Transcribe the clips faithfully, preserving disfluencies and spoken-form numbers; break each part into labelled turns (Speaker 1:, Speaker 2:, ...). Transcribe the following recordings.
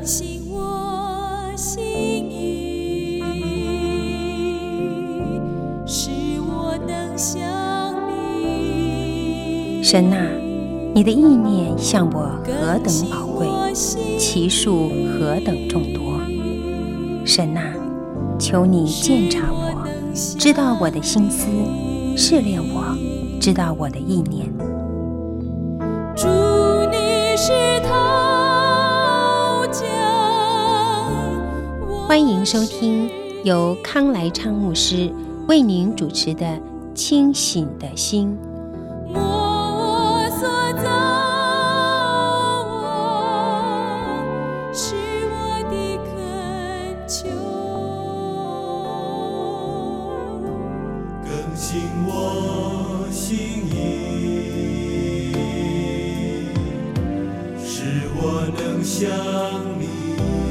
Speaker 1: 新我心意，使我能想你。
Speaker 2: 神啊，你的意念向我何等宝贵，其数何等众多。神啊，求你鉴察我，知道我的心思，试炼我，知道我的意念。
Speaker 1: 主，你是陶匠，
Speaker 2: 欢迎收听由康来昌牧师为您主持的《清醒的心》。
Speaker 1: 我所造，我是我的恳求，
Speaker 3: 更新我心意，使我能想你，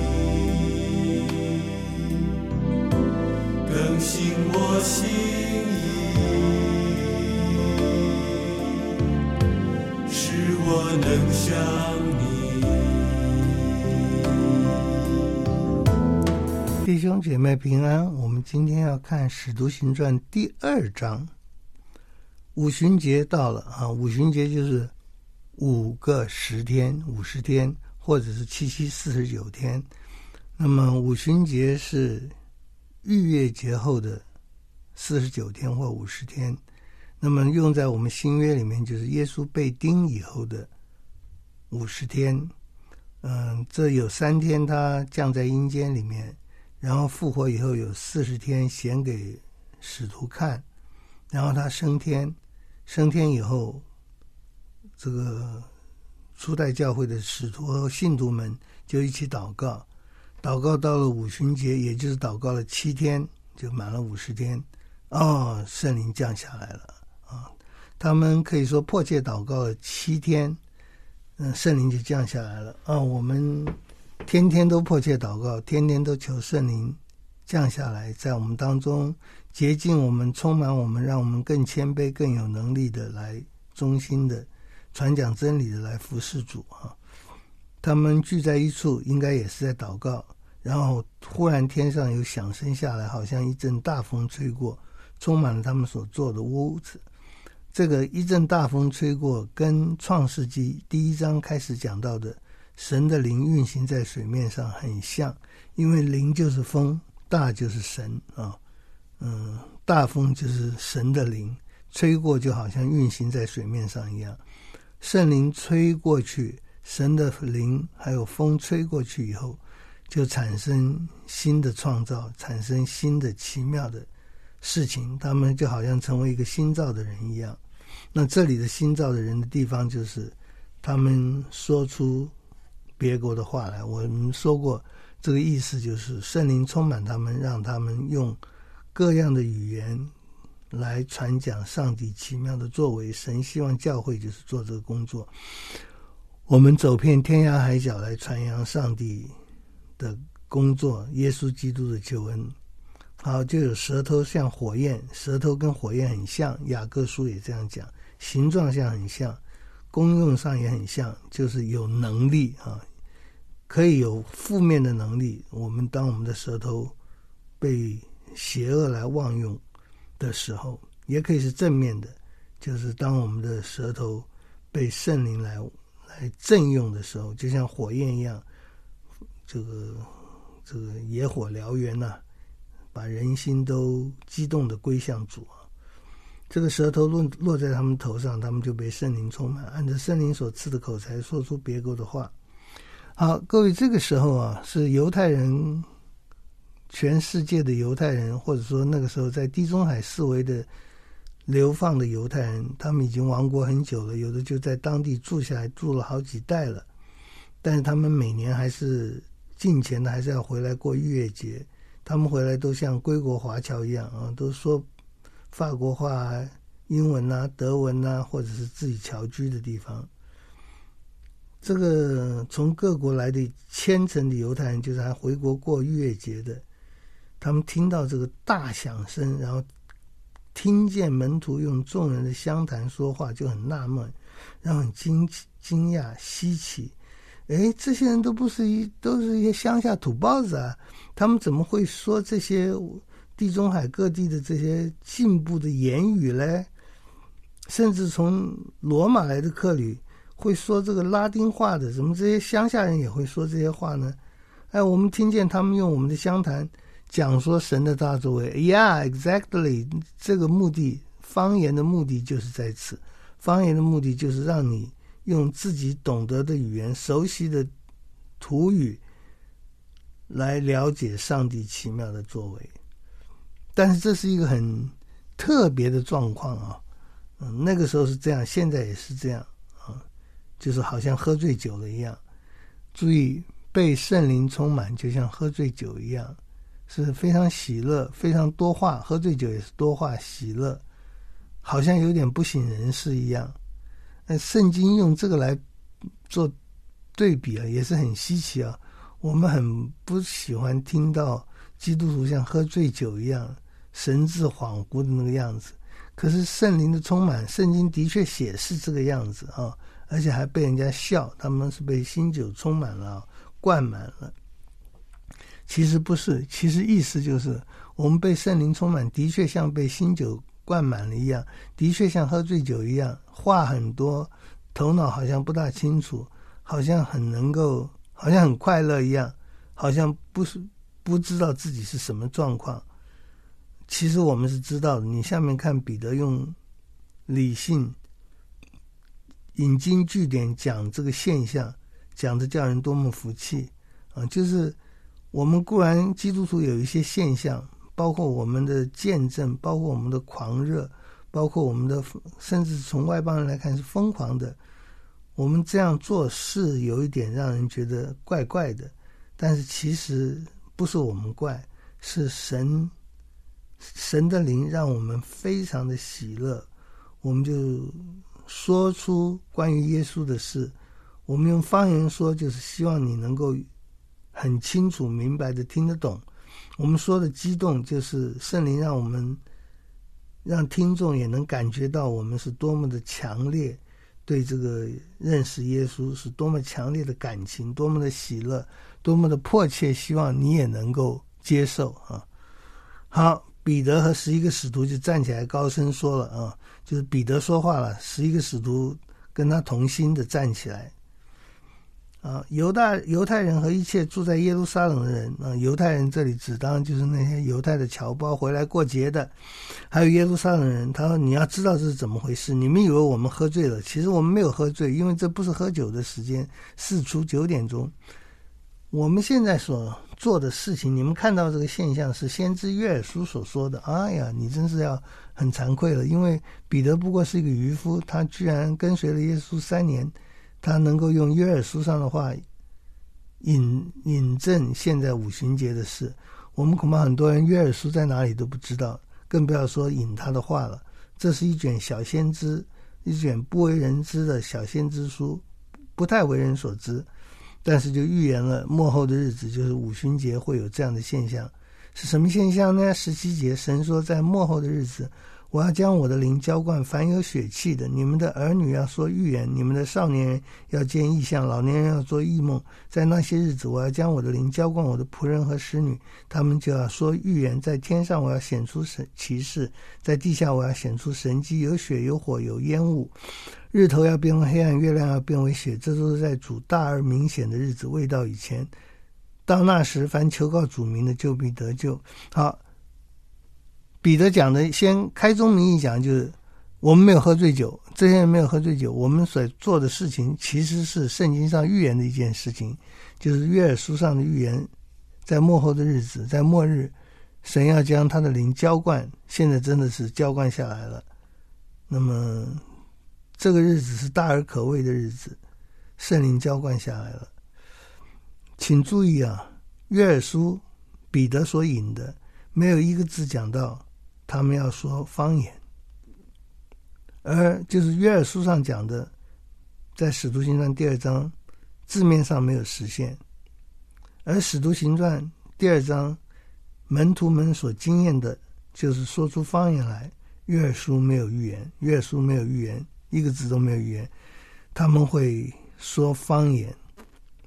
Speaker 3: 更新我心意，使我能想你。
Speaker 4: 弟兄姐妹平安，我们今天要看《使徒行传》第二章。五旬节到了啊，五旬节就是五个十天，五十天，或者是七七四十九天。那么五旬节是逾越节后的四十九天或五十天。那么用在我们新约里面，就是耶稣被钉以后的五十天。嗯，这有三天他降在阴间里面，然后复活以后有四十天显给使徒看，然后他升天，升天以后，这个初代教会的使徒和信徒们就一起祷告，祷告到了五旬节，也就是祷告了七天，就满了五十天，哦，圣灵降下来了啊！他们可以说迫切祷告了七天，嗯，圣灵就降下来了啊！我们天天都迫切祷告，天天都求圣灵降下来，在我们当中洁净我们，充满我们，让我们更谦卑、更有能力的来忠心的传讲真理的来服侍主啊！他们聚在一处，应该也是在祷告，然后忽然天上有响声下来，好像一阵大风吹过，充满了他们所做的屋子。这个一阵大风吹过，跟创世纪第一章开始讲到的神的灵运行在水面上很像，因为灵就是风，大就是神啊，嗯，大风就是神的灵，吹过就好像运行在水面上一样。圣灵吹过去，神的灵还有风吹过去以后，就产生新的创造，产生新的奇妙的事情，他们就好像成为一个新造的人一样。那这里的新造的人的地方，就是他们说出别国的话来。我们说过这个意思，就是圣灵充满他们，让他们用各样的语言来传讲上帝奇妙的作为。神希望教会就是做这个工作，我们走遍天涯海角来传扬上帝的工作，耶稣基督的救恩。好，就有舌头像火焰，舌头跟火焰很像，雅各书也这样讲，形状上很像，功用上也很像，就是有能力啊，可以有负面的能力。我们当我们的舌头被邪恶来妄用的时候，也可以是正面的，就是当我们的舌头被圣灵来来正用的时候，就像火焰一样，这个这个野火燎原呐、啊，把人心都激动的归向主啊！这个舌头落落在他们头上，他们就被圣灵充满，按照圣灵所赐的口才说出别国的话。好，各位，这个时候啊，是犹太人，全世界的犹太人，或者说那个时候在地中海四围的流放的犹太人，他们已经亡国很久了，有的就在当地住下来，住了好几代了，但是他们每年还是进前的，还是要回来过逾越节。他们回来都像归国华侨一样啊，都说法国话、英文啊、德文啊，或者是自己侨居的地方。这个从各国来的虔诚的犹太人，就是还回国过逾越节的，他们听到这个大响声，然后听见门徒用众人的相谈说话，就很纳闷，然后很惊惊讶稀奇， 诶，这些人都不是一都是一些乡下土包子啊，他们怎么会说这些地中海各地的这些进步的言语嘞？甚至从罗马来的客旅会说这个拉丁话的，怎么这些乡下人也会说这些话呢？哎，我们听见他们用我们的乡谈讲说神的大作为 ，Yeah, exactly， 这个目的，方言的目的就是在此，方言的目的就是让你用自己懂得的语言、熟悉的土语来了解上帝奇妙的作为。但是这是一个很特别的状况啊，嗯，那个时候是这样，现在也是这样啊，就是好像喝醉酒了一样。注意，被圣灵充满就像喝醉酒一样，是非常喜乐，非常多话，喝醉酒也是多话喜乐，好像有点不省人事一样。那圣经用这个来做对比啊，也是很稀奇啊。我们很不喜欢听到基督徒像喝醉酒一样神志恍惚的那个样子，可是圣灵的充满，圣经的确写是这个样子啊，而且还被人家笑，他们是被新酒充满了，灌满了。其实不是，其实意思就是我们被圣灵充满，的确像被新酒灌满了一样，的确像喝醉酒一样，话很多，头脑好像不大清楚，好像很能够，好像很快乐一样，好像不是不知道自己是什么状况。其实我们是知道的。你下面看彼得用理性引经据典讲这个现象，讲的叫人多么服气啊！就是我们固然基督徒有一些现象，包括我们的见证，包括我们的狂热，包括我们的甚至从外邦人来看是疯狂的，我们这样做是有一点让人觉得怪怪的，但是其实不是我们怪，是神神的灵让我们非常的喜乐，我们就说出关于耶稣的事，我们用方言说，就是希望你能够很清楚明白的听得懂。我们说的激动，就是圣灵让我们让听众也能感觉到我们是多么的强烈，对这个认识耶稣是多么强烈的感情，多么的喜乐，多么的迫切希望你也能够接受啊。好，彼得和十一个使徒就站起来高声说了啊，就是彼得说话了，十一个使徒跟他同心的站起来啊。犹大犹太人和一切住在耶路撒冷的人啊，犹太人这里指当就是那些犹太的侨胞回来过节的，还有耶路撒冷人。他说你要知道这是怎么回事，你们以为我们喝醉了，其实我们没有喝醉，因为这不是喝酒的时间，四初九点钟。我们现在所做的事情，你们看到这个现象是先知约珥书所说的。哎呀，你真是要很惭愧了，因为彼得不过是一个渔夫，他居然跟随了耶稣三年，他能够用约珥书上的话引引证现在五旬节的事。我们恐怕很多人约珥书在哪里都不知道，更不要说引他的话了。这是一卷小先知，一卷不为人知的小先知书，不太为人所知，但是就预言了末后的日子，就是五旬节会有这样的现象。是什么现象呢？十七节，神说在末后的日子，我要将我的灵浇灌凡有血气的，你们的儿女要说预言，你们的少年人要见异象，老年人要做异梦。在那些日子，我要将我的灵浇灌我的仆人和使女，他们就要说预言。在天上我要显出奇事，在地下我要显出神迹，有血有火有烟雾，日头要变为黑暗，月亮要变为血，这都是在主大而明显的日子未到以前。到那时，凡求告主名的就必得救。好，彼得讲的先开宗明义讲，就是我们没有喝醉酒，这些人没有喝醉酒，我们所做的事情其实是圣经上预言的一件事情，就是约珥书上的预言，在末后的日子，在末日，神要将他的灵浇灌，现在真的是浇灌下来了。那么这个日子是大而可畏的日子，圣灵浇灌下来了。请注意啊，约珥书彼得所引的没有一个字讲到他们要说方言，而就是约珥书上讲的，在使徒行传第二章字面上没有实现，而使徒行传第二章门徒们所经验的就是说出方言来。约珥书没有预言，约珥书没有预言，一个字都没有预言他们会说方言。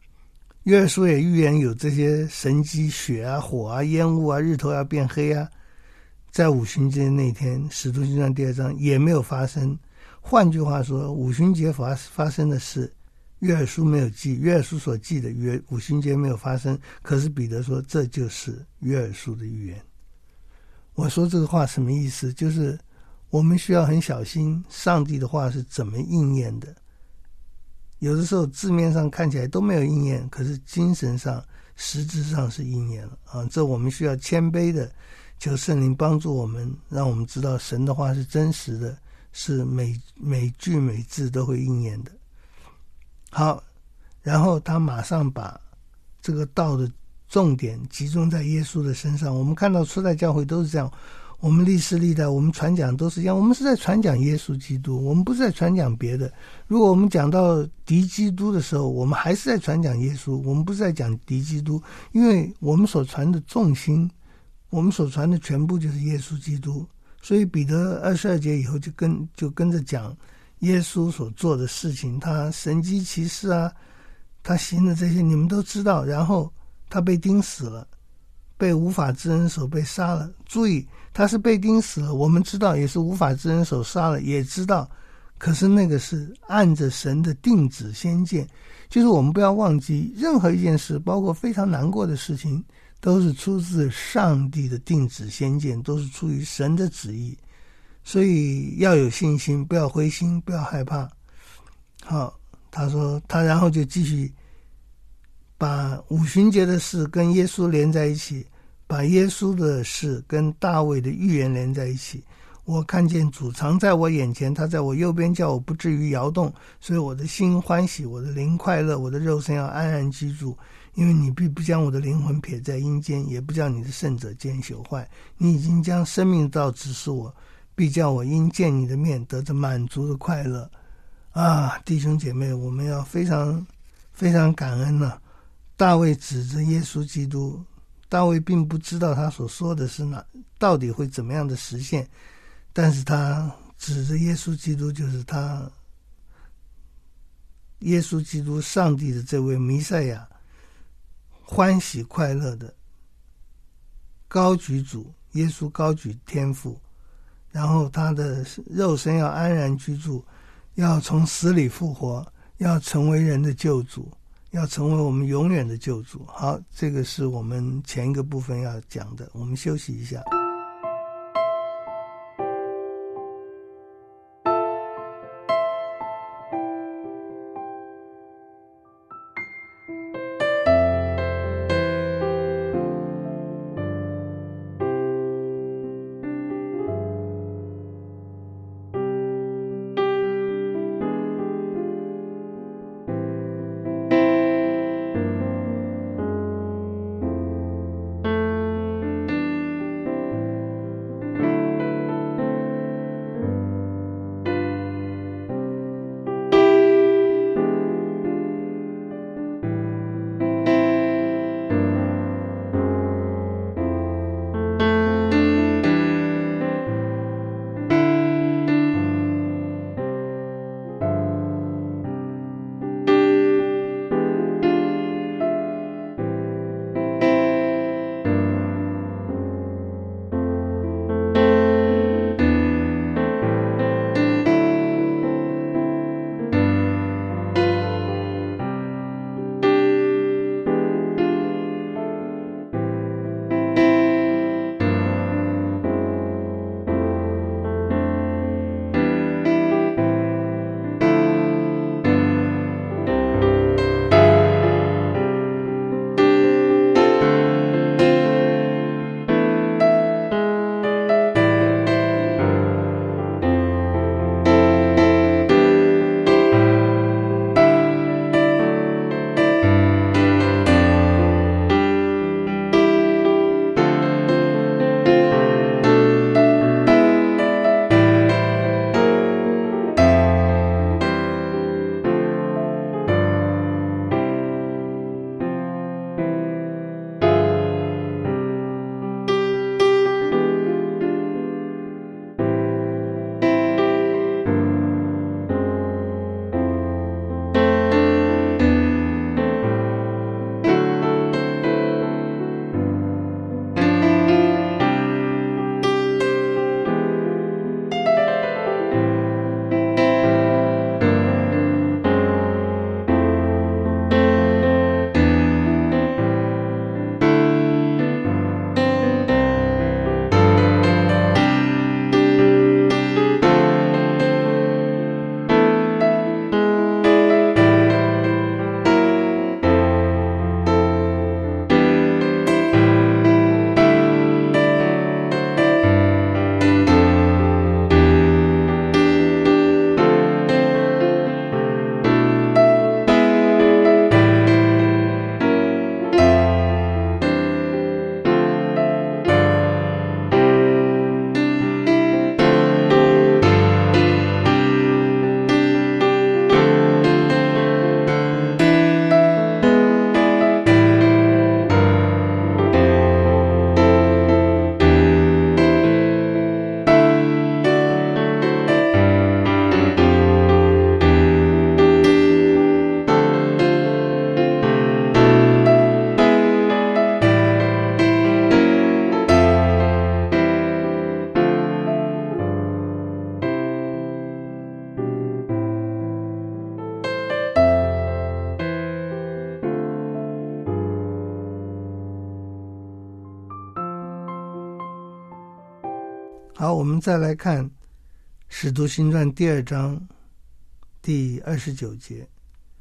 Speaker 4: 约珥书也预言有这些神迹，血啊、火啊、烟雾啊、日头要变黑啊，在五旬节那天，使徒行传第二章也没有发生。换句话说，五旬节发发生的事，约珥书没有记，约珥书所记的约五旬节没有发生，可是彼得说这就是约珥书的预言。我说这个话什么意思？就是我们需要很小心上帝的话是怎么应验的。有的时候字面上看起来都没有应验，可是精神上实质上是应验了啊！这我们需要谦卑的求圣灵帮助我们，让我们知道神的话是真实的，是每每句每字都会应验的。好，然后他马上把这个道的重点集中在耶稣的身上。我们看到初代教会都是这样，我们历世历代我们传讲都是一样，我们是在传讲耶稣基督，我们不是在传讲别的。如果我们讲到敌基督的时候，我们还是在传讲耶稣，我们不是在讲敌基督，因为我们所传的重心，我们所传的全部就是耶稣基督。所以彼得二十二节以后就跟就跟着讲耶稣所做的事情，他神迹奇事啊，他行的这些你们都知道。然后他被钉死了，被无法之人手被杀了。注意，他是被钉死了，我们知道，也是无法之人手杀了，也知道。可是那个是按着神的定旨先见，就是我们不要忘记，任何一件事，包括非常难过的事情，都是出自上帝的定旨先见，都是出于神的旨意。所以要有信心，不要灰心，不要害怕。好，他说他然后就继续把五旬节的事跟耶稣连在一起，把耶稣的事跟大卫的预言连在一起。我看见主常在我眼前，他在我右边，叫我不至于摇动，所以我的心欢喜，我的灵快乐，我的肉身要安然居住。因为你必不将我的灵魂撇在阴间，也不将你的圣者见朽坏。你已经将生命道指示我，必叫我因见你的面得着满足的快乐。啊，弟兄姐妹，我们要非常非常感恩啊。大卫指着耶稣基督，大卫并不知道他所说的是哪，到底会怎么样的实现，但是他指着耶稣基督，就是他耶稣基督上帝的这位弥赛亚，欢喜快乐的高举主耶稣，高举天父，然后他的肉身要安然居住，要从死里复活，要成为人的救主，要成为我们永远的救主。好，这个是我们前一个部分要讲的，我们休息一下。 好，我们再来看《使徒行传》第二章第二十九节，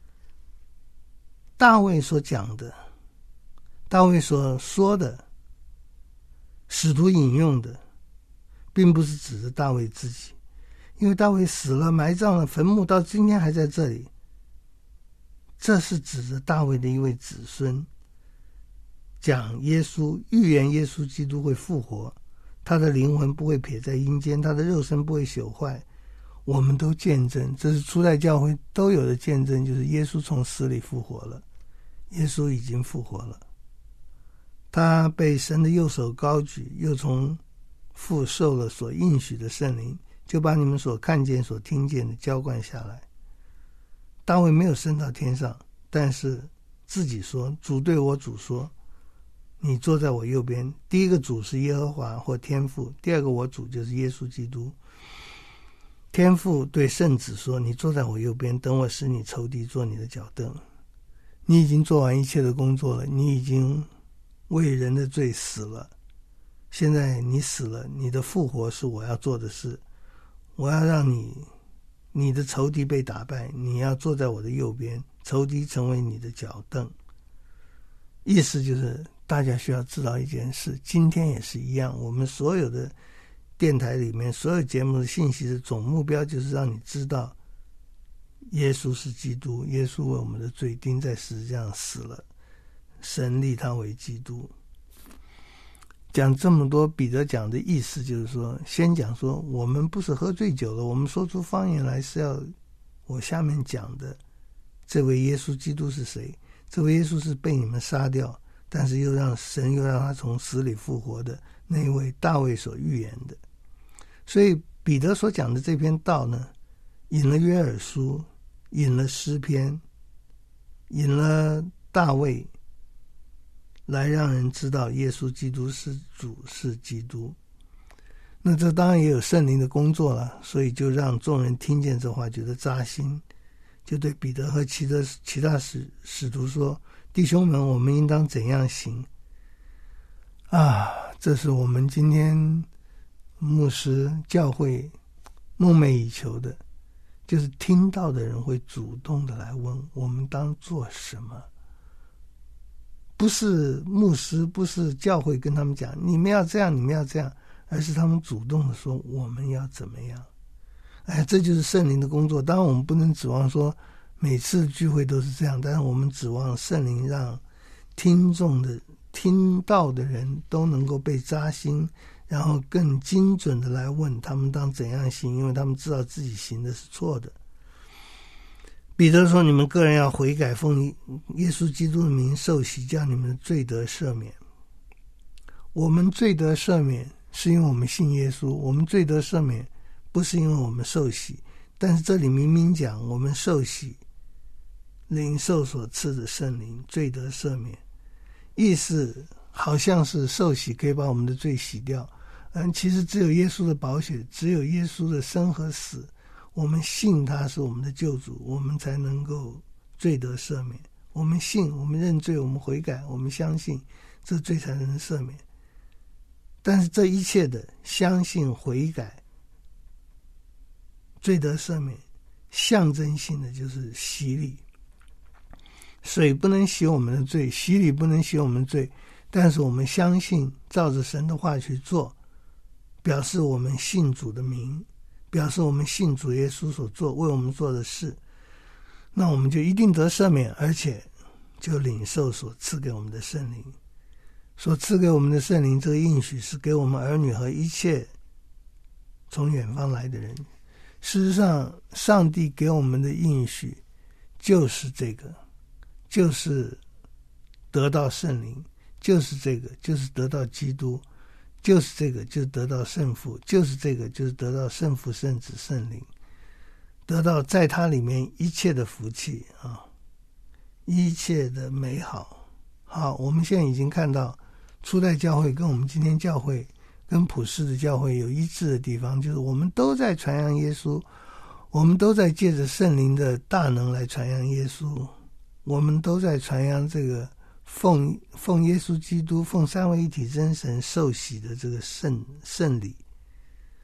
Speaker 4: 大卫所讲的，大卫所说的，使徒引用的，并不是指着大卫自己，因为大卫死了，埋葬了，坟墓到今天还在这里，这是指着大卫的一位子孙，讲耶稣，预言耶稣基督会复活，他的灵魂不会撇在阴间，他的肉身不会朽坏。我们都见证，这是初代教会都有的见证，就是耶稣从死里复活了，耶稣已经复活了，他被神的右手高举，又从父受了所应许的圣灵，就把你们所看见所听见的浇灌下来。大卫没有升到天上，但是自己说，主对我主说，你坐在我右边。第一个主是耶和华或天父，第二个我主就是耶稣基督。天父对圣子说，你坐在我右边，等我使你仇敌做你的脚凳。你已经做完一切的工作了，你已经为人的罪死了，现在你死了，你的复活是我要做的事，我要让你你的仇敌被打败，你要坐在我的右边，仇敌成为你的脚凳。意思就是大家需要知道一件事，今天也是一样，我们所有的电台里面所有节目的信息的总目标就是让你知道耶稣是基督，耶稣为我们的罪钉在十字架上死了，神立他为基督。讲这么多，彼得讲的意思就是说，先讲说我们不是喝醉酒了，我们说出方言来是要我下面讲的这位耶稣基督是谁。这位耶稣是被你们杀掉，但是又让神又让他从死里复活的那一位大卫所预言的。所以彼得所讲的这篇道呢，引了约珥书，引了诗篇，引了大卫，来让人知道耶稣基督是主，是基督。那这当然也有圣灵的工作了，所以就让众人听见这话觉得扎心，就对彼得和其他其他使使徒说，弟兄们，我们应当怎样行啊？这是我们今天牧师教会梦寐以求的，就是听到的人会主动的来问我们当做什么。不是牧师，不是教会跟他们讲你们要这样你们要这样，而是他们主动的说我们要怎么样。哎，这就是圣灵的工作。当然我们不能指望说每次聚会都是这样，但是我们指望圣灵让听众的听到的人都能够被扎心，然后更精准的来问他们当怎样行，因为他们知道自己行的是错的。彼得说，你们个人要悔改，奉耶稣基督的名受洗，叫你们的罪得赦免。我们罪得赦免是因为我们信耶稣，我们罪得赦免不是因为我们受洗，但是这里明明讲我们受洗领受所赐的圣灵，罪得赦免，意思好像是受洗可以把我们的罪洗掉，嗯，其实只有耶稣的宝血，只有耶稣的生和死，我们信他是我们的救主，我们才能够罪得赦免。我们信，我们认罪，我们悔改，我们相信，这罪才能赦免。但是这一切的相信、悔改、罪得赦免，象征性的就是洗礼。水不能洗我们的罪，洗礼不能洗我们的罪，但是我们相信，照着神的话去做，表示我们信主的名，表示我们信主耶稣所做为我们做的事，那我们就一定得赦免，而且就领受所赐给我们的圣灵。所赐给我们的圣灵，这个应许是给我们儿女和一切从远方来的人。事实上，上帝给我们的应许就是这个，就是得到圣灵，就是这个，就是得到基督，就是这个，就是得到圣父，就是这个，就是得到圣父、圣子、圣灵，得到在他里面一切的福气啊，一切的美好。好，我们现在已经看到初代教会跟我们今天教会跟普世的教会有一致的地方，就是我们都在传扬耶稣，我们都在借着圣灵的大能来传扬耶稣，我们都在传扬这个奉奉耶稣基督、奉三位一体真神受洗的这个圣圣礼。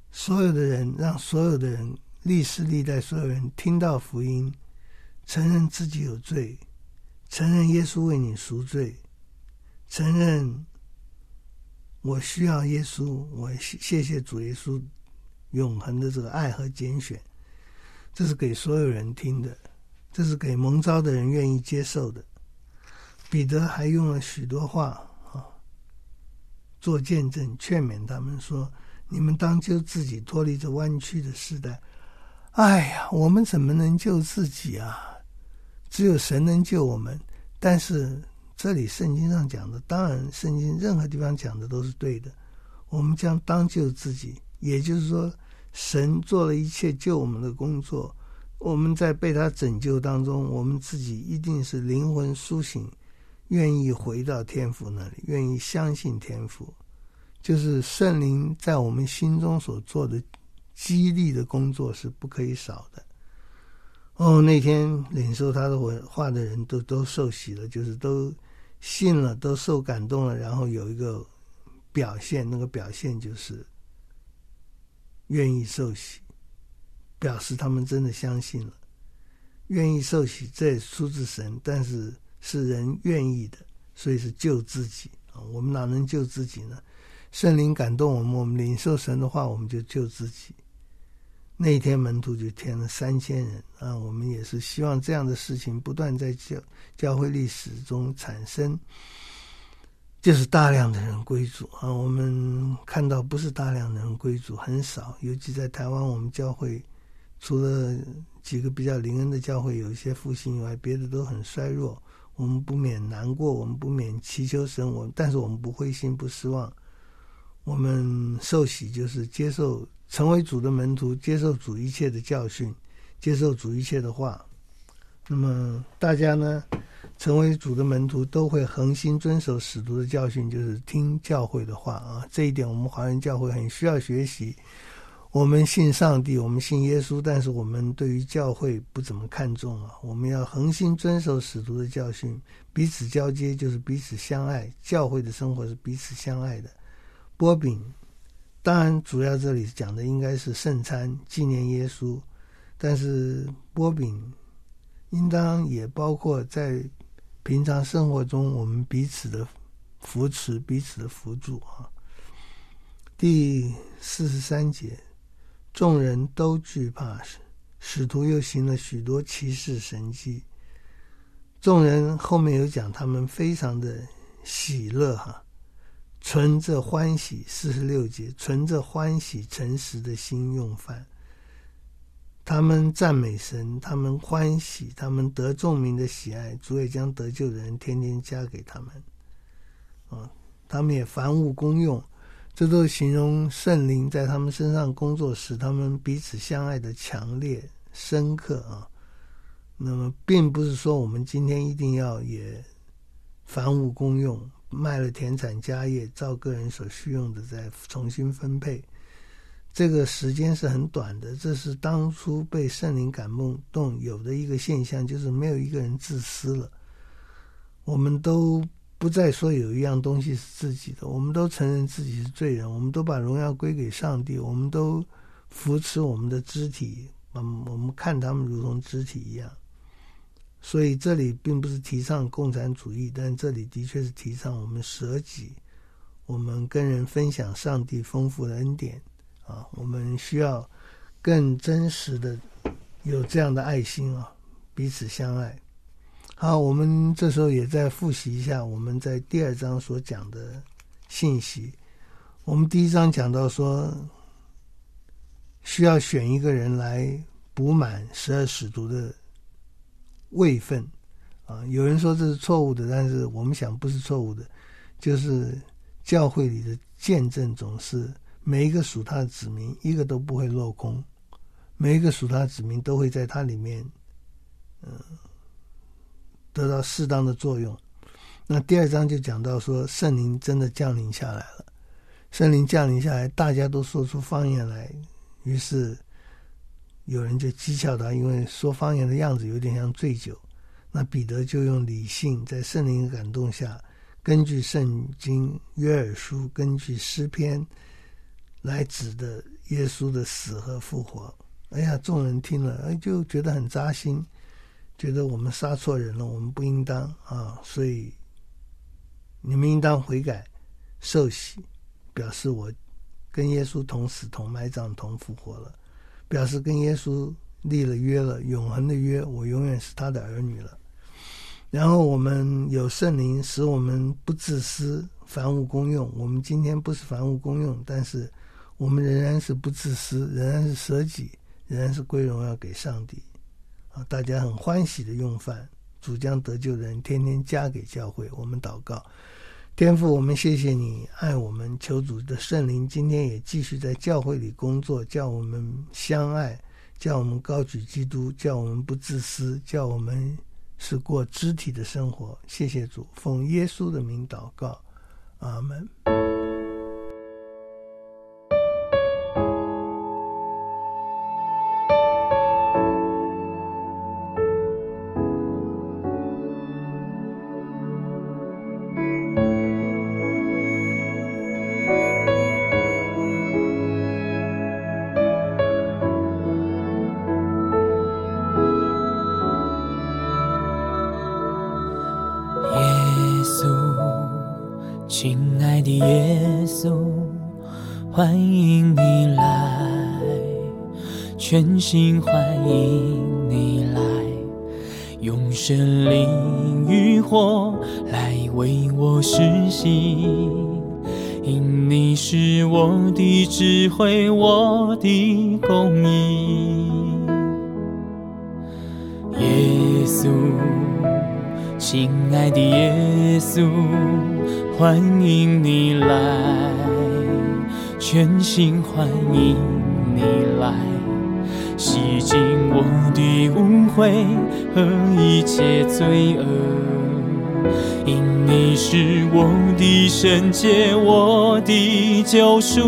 Speaker 4: 所有的人，让所有的人，历世历代所有人听到福音，承认自己有罪，承认耶稣为你赎罪，承认我需要耶稣，我谢谢主耶稣永恒的这个爱和拣选。这是给所有人听的，这是给蒙召的人愿意接受的。彼得还用了许多话啊，做见证，劝勉他们说，你们当救自己，脱离这弯曲的时代。哎呀，我们怎么能救自己啊？只有神能救我们。但是这里圣经上讲的，当然圣经任何地方讲的都是对的，我们将当救自己，也就是说神做了一切救我们的工作，我们在被他拯救当中，我们自己一定是灵魂苏醒，愿意回到天父那里，愿意相信天父，就是圣灵在我们心中所做的激励的工作是不可以少的。哦，那天领受他的话的人都都受洗了，就是都信了，都受感动了，然后有一个表现，那个表现就是愿意受洗，表示他们真的相信了。愿意受洗，这也出自神，但是是人愿意的，所以是救自己啊！我们哪能救自己呢？圣灵感动我们，我们领受神的话，我们就救自己。那一天门徒就添了三千人啊！我们也是希望这样的事情不断在教教会历史中产生，就是大量的人归主啊！我们看到不是大量的人归主，很少，尤其在台湾，我们教会除了几个比较灵恩的教会有一些复兴以外，别的都很衰弱。我们不免难过，我们不免祈求神，我但是我们不灰心不失望。我们受洗就是接受，成为主的门徒，接受主一切的教训，接受主一切的话。那么大家呢，成为主的门徒都会恒心遵守使徒的教训，就是听教会的话啊。这一点我们华人教会很需要学习。我们信上帝，我们信耶稣，但是我们对于教会不怎么看重啊。我们要恒心遵守使徒的教训，彼此交接就是彼此相爱，教会的生活是彼此相爱的。擘饼，当然主要这里讲的应该是圣餐，纪念耶稣，但是擘饼应当也包括在平常生活中我们彼此的扶持，彼此的扶助啊。第四十三节，众人都惧怕，使徒又行了许多奇事神迹。众人后面有讲他们非常的喜乐哈，存着欢喜，四十六节，存着欢喜诚实的心用饭。他们赞美神，他们欢喜，他们得众民的喜爱，主也将得救的人天天加给他们啊，他们也凡物公用。这都形容圣灵在他们身上工作，使他们彼此相爱的强烈深刻啊。那么并不是说我们今天一定要也凡物公用，卖了田产家业，照个人所需用的再重新分配，这个时间是很短的。这是当初被圣灵感动有的一个现象，就是没有一个人自私了。我们都不再说有一样东西是自己的，我们都承认自己是罪人，我们都把荣耀归给上帝，我们都扶持我们的肢体，我们看他们如同肢体一样。所以这里并不是提倡共产主义，但这里的确是提倡我们舍己，我们跟人分享上帝丰富的恩典啊，我们需要更真实的有这样的爱心啊，彼此相爱。好，我们这时候也再复习一下我们在第二章所讲的信息。我们第一章讲到说，需要选一个人来补满十二使徒的位分啊。有人说这是错误的，但是我们想不是错误的，就是教会里的见证总是每一个属他的子民一个都不会落空，每一个属他的子民都会在他里面嗯、呃得到适当的作用。那第二章就讲到说，圣灵真的降临下来了，圣灵降临下来，大家都说出方言来，于是有人就讥诮他，因为说方言的样子有点像醉酒。那彼得就用理性，在圣灵的感动下，根据圣经约珥书，根据诗篇来指的耶稣的死和复活。哎呀，众人听了，哎，就觉得很扎心，觉得我们杀错人了，我们不应当啊，所以你们应当悔改，受洗，表示我跟耶稣同死、同埋葬、同复活了，表示跟耶稣立了约了，永恒的约，我永远是他的儿女了。然后我们有圣灵，使我们不自私，凡物公用。我们今天不是凡物公用，但是我们仍然是不自私，仍然是舍己，仍然是归荣耀给上帝啊！大家很欢喜的用饭，主将得救的人天天加给教会。我们祷告，天父，我们谢谢你爱我们，求主的圣灵今天也继续在教会里工作，叫我们相爱，叫我们高举基督，叫我们不自私，叫我们是过肢体的生活。谢谢主，奉耶稣的名祷告，阿们。
Speaker 5: 亲爱的耶稣，欢迎你来，全心欢迎你来，用神灵与火来为我施行，因你是我的智慧，我的公义。耶稣，亲爱的耶稣，欢迎你来，全心欢迎你来，洗净我的污秽和一切罪恶，因你是我的圣洁，我的救赎。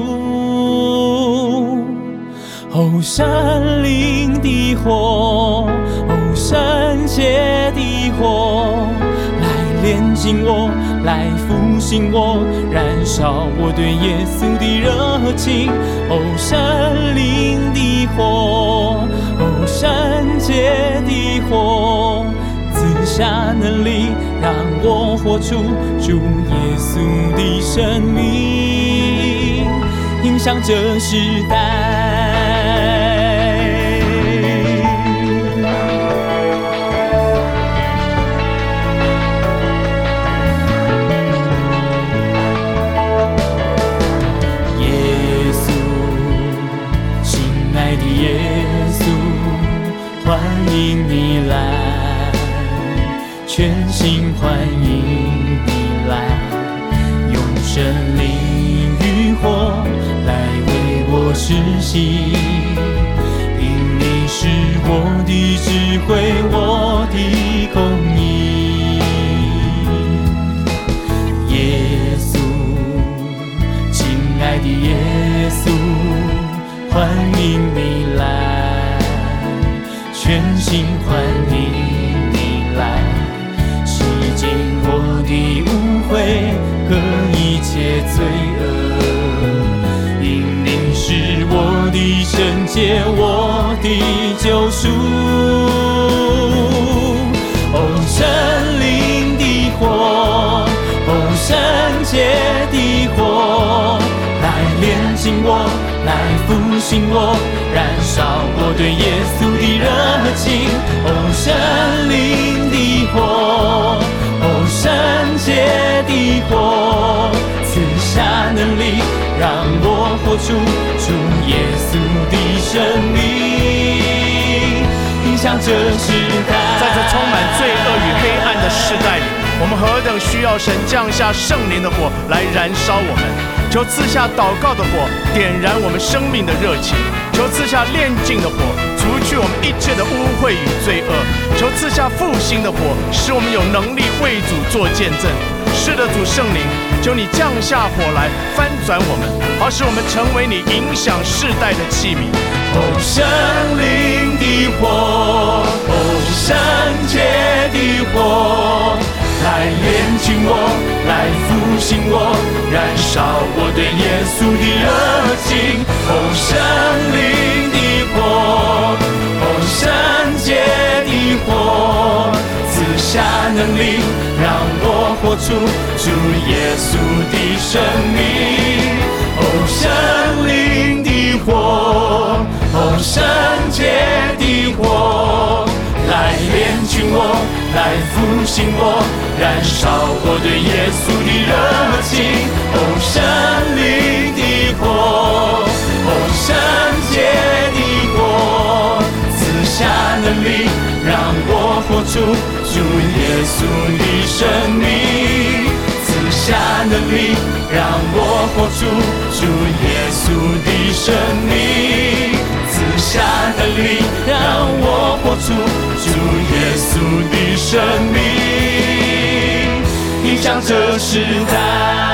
Speaker 5: 哦，山林的火，哦，圣洁的火，来炼净我，来复兴我，燃烧我对耶稣的热情。哦，圣灵的火，哦，圣洁的火，赐下能力，让我活出主耶稣的生命，影响这时代。欢迎你来，全心欢迎你来，用神灵与火来为我施行，因你是我的智慧，我的公义。耶稣，亲爱的耶稣，欢迎你来，全心欢迎你来，洗净我的污秽和一切罪恶，因你是我的圣洁，我的救赎。哦，圣灵的火，哦，圣洁的火，来炼净我，来复兴我，燃烧我对耶稣的热情。哦，圣灵的火，哦，圣洁的火，赐下能力，让我活出主耶稣的生命，影响这时代。
Speaker 6: 在这充满罪恶与黑暗的时代里，我们何等需要神降下圣灵的火来燃烧我们。求赐下祷告的火，点燃我们生命的热情；求赐下炼净的火，除去我们一切的污秽与罪恶；求赐下复兴的火，使我们有能力为主做见证。是的，主圣灵，求你降下火来翻转我们，好使我们成为你影响世代的器皿。
Speaker 5: 哦，圣灵的火，哦，圣洁的火， 来炼净我，来复兴我，燃烧我对耶稣的热情。哦，圣灵的火，哦，圣洁的火，赐下能力，让我活出主耶稣的生命。哦，圣灵的火，哦，圣洁的火，来炼净我，来复兴我，燃烧我对耶稣的热情。哦，圣灵的火，哦，圣洁的火，赐下能力，让我活出主耶稣的生命。赐下能力，让我活出主耶稣的生命。赐下能力，让我活出主耶稣的生命，影响这时代。